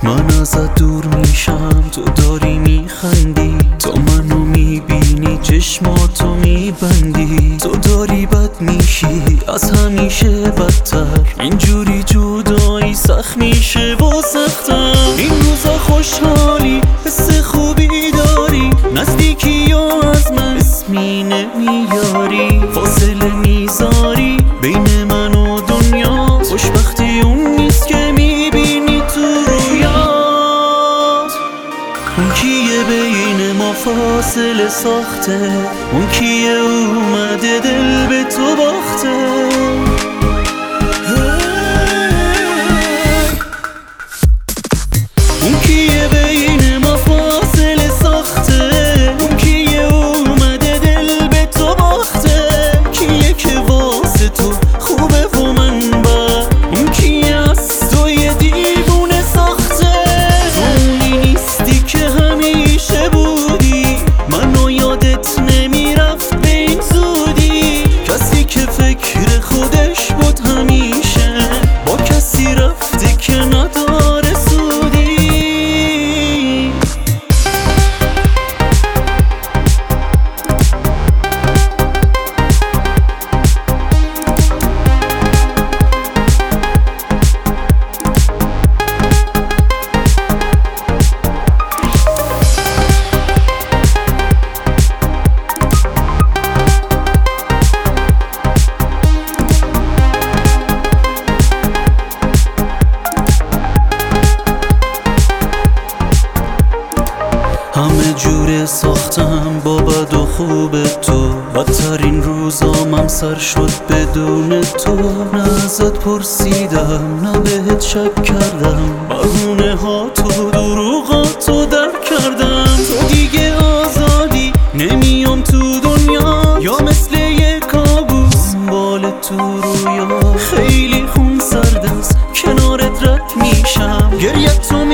من ازت دور میشم، تو داری میخندی، تو منو میبینی چشماتو میبندی، تو داری بد میشی از همیشه بدتر، اینجوری جدایی سخت میشه و سختم. این روزا خوشحالی حس خوبی داری، نزدیکی یا از من اسمی نمیاری، فاصله میذاری بین من و دنیا، خوشبختی اون نیست که میبینی تو رویات. اون کیه بین ما فاصله ساخته، اون کیه اومده دل به تو باخته. اون کیه بین ما فاصله ساخته، اون کیه اومده دل به تو باخته، کیه که واسه تو خوبه و من بد، اون کیه از تو یه دیوونه ساخته. تو اونی نیستی که همیشه بودی، منو یادت نمیرفت به این زودی، کسی که فکر خودش بود همیشه با کسی رفته که نداره سودی. همه جوره ساختم با بد و خوب تو، بدترین روزامم سر شد بدون تو. نه ازت پرسیدم نه بهت شک کردم، بهونه ها تو دروغاتو درک کردم. تو دیگه آزادی نمیام تو دنیا، یا مثل یه کابوس بال تو رویا، خیلی خون سرد است کنارت رد میشم، گریت تو